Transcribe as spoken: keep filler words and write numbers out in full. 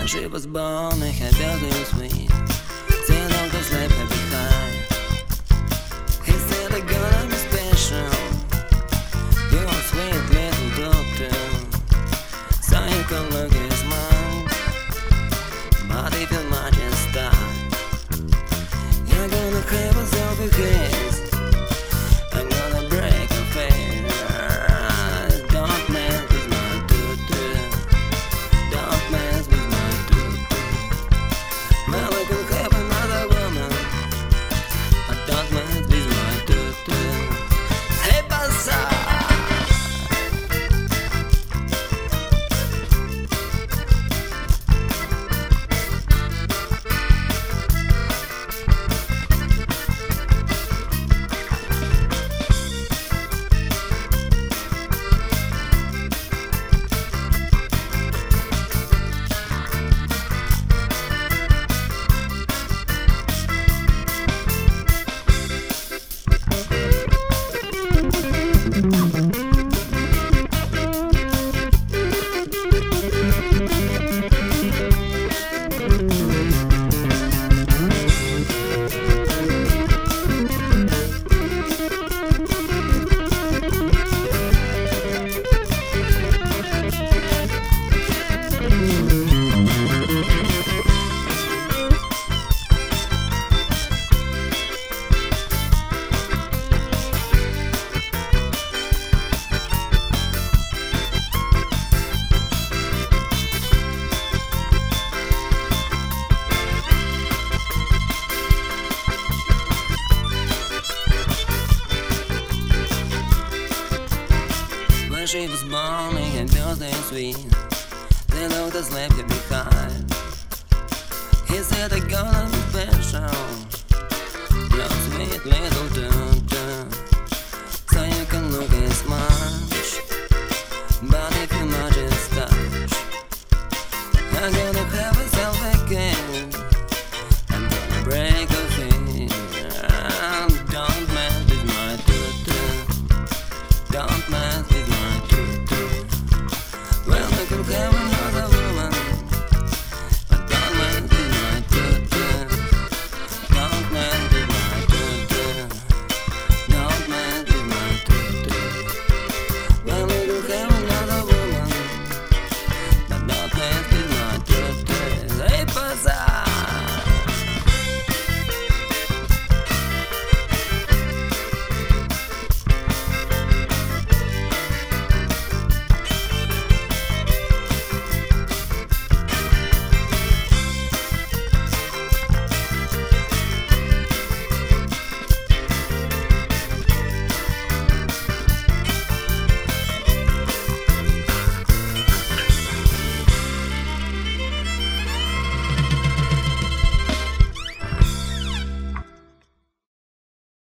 She was born and her birthday sweet. The doctors left her behind. He said I'm gonna be special. You're a sweet little doctor, so you can look at his mind. But if you might just start, you're gonna have yourself a case. I'm gonna break a face. Don't mess with my doo-doo. Don't mess with my doo-doo. Well, I could have another woman, but don't mess with my doo-doo. Hey, passa! She was born and her birthday sweet. The doctors left her behind. He said I'm gonna be special. Your sweet little daughter.